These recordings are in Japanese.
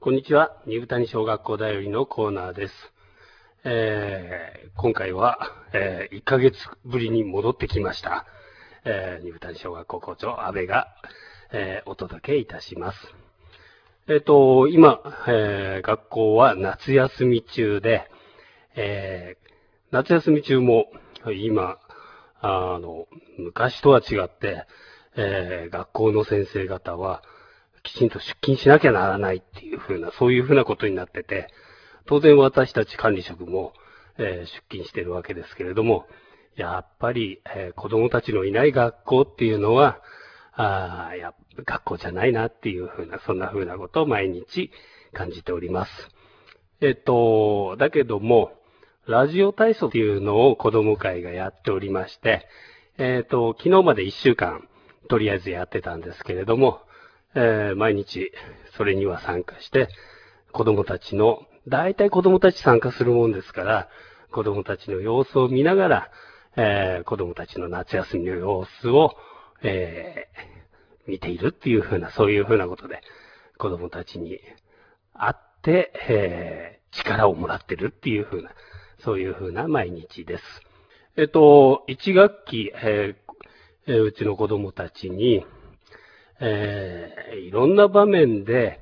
こんにちは。二部谷小学校だよりのコーナーです。今回は、1ヶ月ぶりに戻ってきました。二部谷小学校校長、安倍が、お届けいたします。今、学校は夏休み中で、夏休み中も今、昔とは違って、学校の先生方は、きちんと出勤しなきゃならないっていうそういうふうなことになってて、当然私たち管理職も、出勤しているわけですけれども、やっぱり、子供たちのいない学校っていうのは、学校じゃないなっていうそんなふうなことを毎日感じております。だけども、ラジオ体操っていうのを子供会がやっておりまして、昨日まで1週間、とりあえずやってたんですけれども、毎日それには参加して、大体子供たち参加するもんですから、子供たちの様子を見ながら、子供たちの夏休みの様子を、見ているっていうそういうふうなことで、子供たちに会って、力をもらってるっていうそういうふうな毎日です。1学期、うちの子供たちに、いろんな場面で、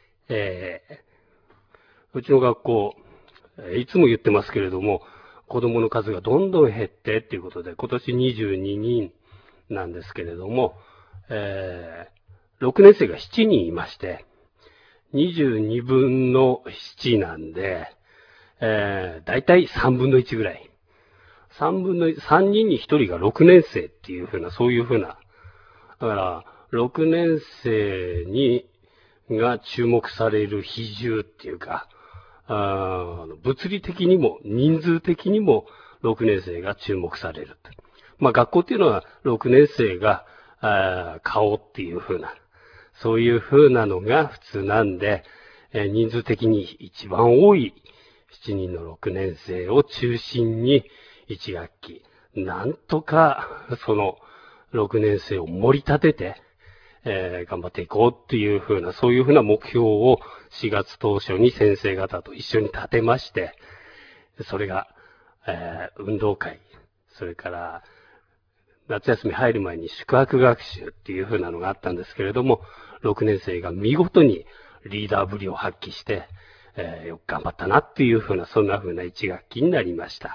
うちの学校、いつも言ってますけれども、子供の数がどんどん減ってっていうことで、今年22人なんですけれども、6年生が7人いまして、22分の7なんで、だいたい3分の1ぐらい。3人に1人が6年生っていうそういうだから、6年生が注目される比重っていうか、物理的にも人数的にも6年生が注目される。学校っていうのは6年生が顔っていうそういうのが普通なんで、人数的に一番多い7人の6年生を中心に1学期、なんとかその6年生を盛り立てて、頑張っていこうっていうそういう目標を4月当初に先生方と一緒に立てまして、それが、運動会、それから夏休み入る前に宿泊学習っていうのがあったんですけれども、6年生が見事にリーダーぶりを発揮して、よく頑張ったなっていうそんな1学期になりました。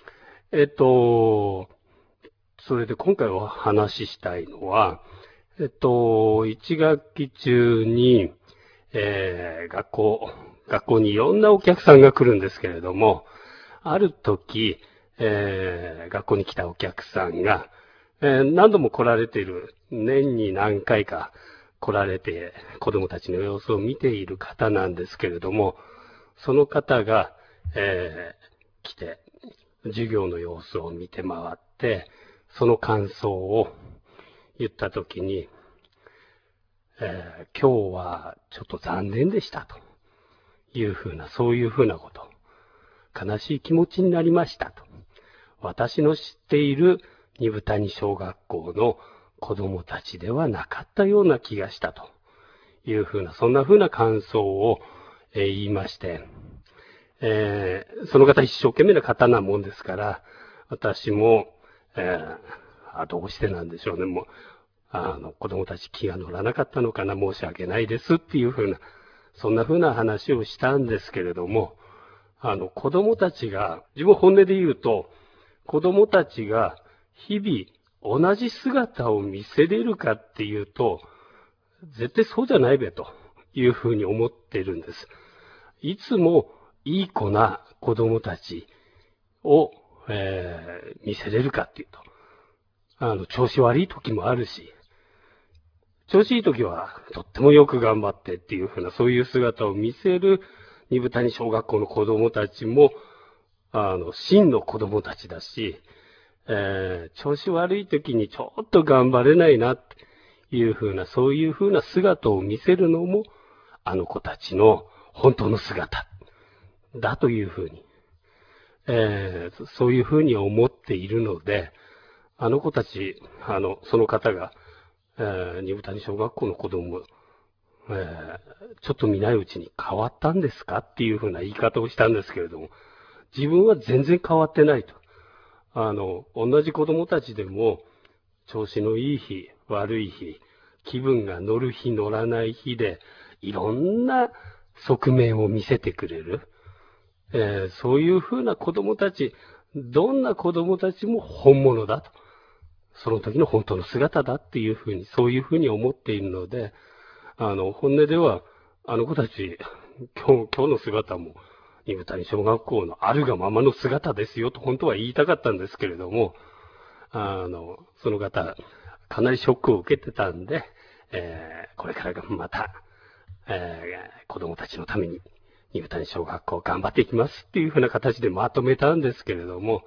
それで今回お話ししたいのは、1学期中に、学校にいろんなお客さんが来るんですけれども、ある時、学校に来たお客さんが、何度も来られている、年に何回か来られて、子供たちの様子を見ている方なんですけれども、その方が、来て、授業の様子を見て回って、その感想を言ったときに、今日はちょっと残念でしたというそういうこと。悲しい気持ちになりましたと。私の知っている二部谷小学校の子供たちではなかったような気がしたというそんな感想を、言いまして、その方一生懸命な方なもんですから、私も、どうしてなんでしょうね。もう子供たち気が乗らなかったのかな、申し訳ないですっていうそんな話をしたんですけれども、子供たちが、自分本音で言うと、子供たちが日々同じ姿を見せれるかっていうと、絶対そうじゃないべという思ってるんです。いつもいい子な子供たちを、見せれるかっていうと、調子悪い時もあるし、調子いい時はとってもよく頑張ってっていうそういう姿を見せる二部谷小学校の子供たちも、真の子供たちだし、調子悪い時にちょっと頑張れないなっていうそういう姿を見せるのも、あの子たちの本当の姿だというそういうに思っているので、あの子たち、その方が、二部谷小学校の子供ちょっと見ないうちに変わったんですかっていうふうな言い方をしたんですけれども、自分は全然変わってないと。同じ子供たちでも、調子のいい日、悪い日、気分が乗る日、乗らない日で、いろんな側面を見せてくれる。そういうふうな子供たち、どんな子供たちも本物だと。その時の本当の姿だっていうふうに、そういうふうに思っているので、本音では、あの子たち、今日の姿も、二部谷小学校のあるがままの姿ですよと本当は言いたかったんですけれども、その方、かなりショックを受けてたんで、これからがまた、子供たちのために、二部谷小学校頑張っていきますっていうふうな形でまとめたんですけれども、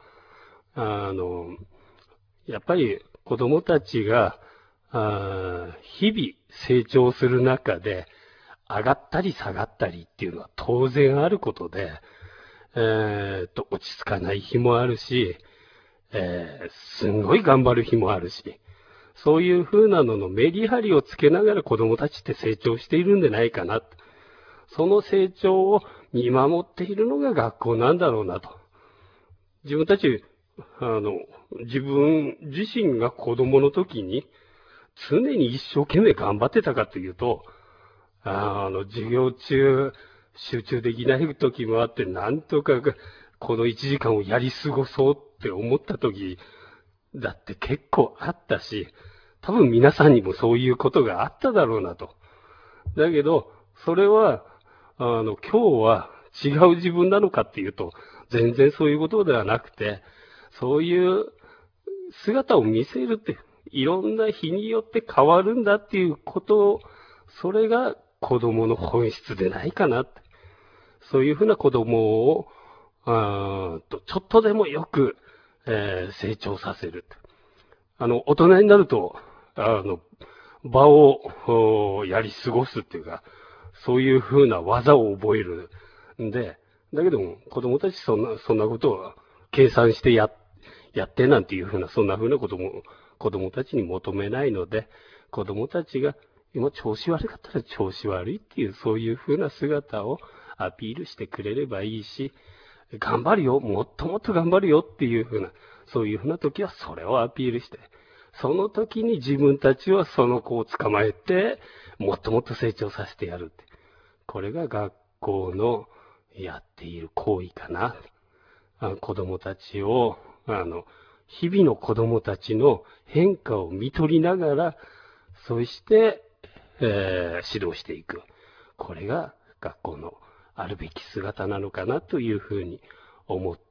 やっぱり子供たちが、日々成長する中で、上がったり下がったりっていうのは当然あることで、落ち着かない日もあるし、すんごい頑張る日もあるし、そういう風なののメリハリをつけながら子供たちって成長しているんじゃないかな。その成長を見守っているのが学校なんだろうなと。自分たち、自分自身が子供の時に常に一生懸命頑張ってたかというと、授業中集中できない時もあって、なんとかこの1時間をやり過ごそうって思った時だって結構あったし、多分皆さんにもそういうことがあっただろうなと。だけど、それは、今日は違う自分なのかっていうと、全然そういうことではなくて、そういう姿を見せるって、いろんな日によって変わるんだっていうことを、それが子供の本質でないかなって。そういうふうな子供を、ちょっとでもよく、成長させる。大人になると、場をやり過ごすっていうか、そういうふうな技を覚えるんで、だけども子供たちそんなことを計算してやってなんていうふうな、そんなふうなことも子供たちに求めないので、子供たちが今調子悪かったら調子悪いっていう、そういうふうな姿をアピールしてくれればいいし、頑張るよ、もっともっと頑張るよっていうふうな、そういうふうな時はそれをアピールして、その時に自分たちはその子を捕まえて、もっともっと成長させてやるって。これが学校のやっている行為かな。子供たちを、日々の子供たちの変化を見取りながら、そして、指導していく。これが学校のあるべき姿なのかなというふうに思って、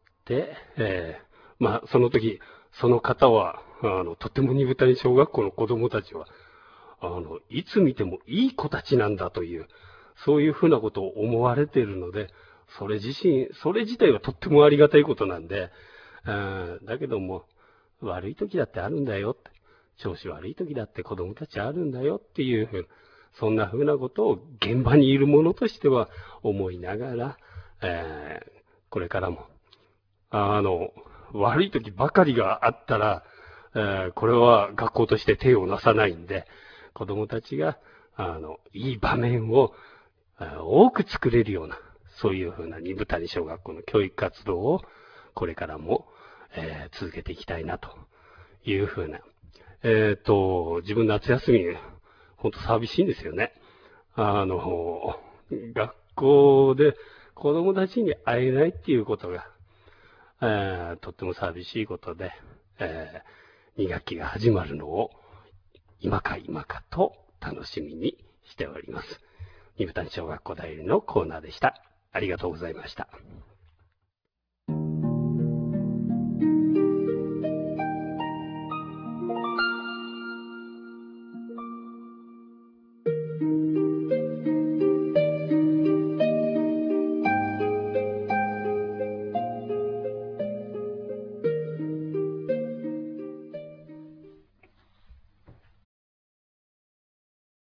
その時、その方は、とても二部谷小学校の子供たちは、いつ見てもいい子たちなんだという、そういうふうなことを思われているので、それ自体はとってもありがたいことなんで、だけども、悪い時だってあるんだよって、調子悪い時だって子供たちあるんだよっていうふう、そんなふうなことを現場にいる者としては思いながら、これからも、悪い時ばかりがあったら、これは学校として手をなさないんで、子供たちが、いい場面を多く作れるような、そういうふうな二部谷小学校の教育活動をこれからも、続けていきたいなというふうな。自分夏休み、本当寂しいんですよね。学校で子供たちに会えないっていうことが、とっても寂しいことで、2学期が始まるのを今か今かと楽しみにしております。二部谷小学校だよりのコーナーでした。ありがとうございました。